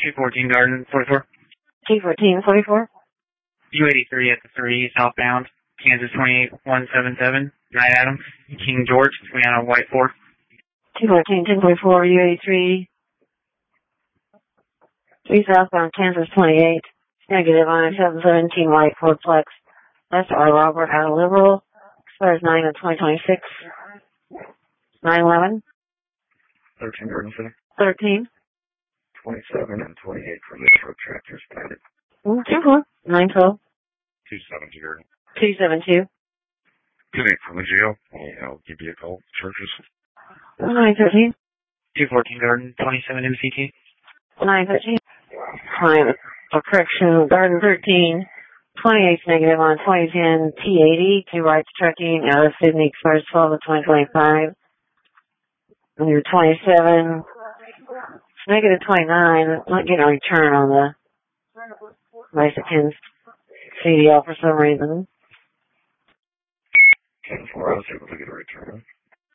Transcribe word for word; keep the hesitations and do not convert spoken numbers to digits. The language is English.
two fourteen Garden, forty-four. two fourteen forty-four. U eighty-three at the three, southbound, Kansas twenty-eight one seventy-seven, Night Adams, King George, we on a white four. two fourteen ten forty-four, U eighty-three. three southbound, Kansas twenty-eight, negative on seven seventeen, white Ford Flex. That's R. Robert out of Liberal, expires nine of twenty twenty-six. nine eleven. thirteen Garden Center. thirteen. twenty-seven and twenty-eight from the truck tractor spotted. two nine twelve. two seventy Garden. two seventy-two. ten eight from the jail. Yeah, I'll give you a call. Churches. nine thirteen. two fourteen Garden, twenty-seven M C T. nine thirteen. Fine. For correction, Garden thirteen. twenty-eight negative on twenty ten T eighty. Two rights trucking out of Sydney, expires twelve of twenty twenty-five. Under twenty-seven. Negative twenty-nine. Not getting a return on the Mexicans C D L for some reason. ten four, I was able to get a return.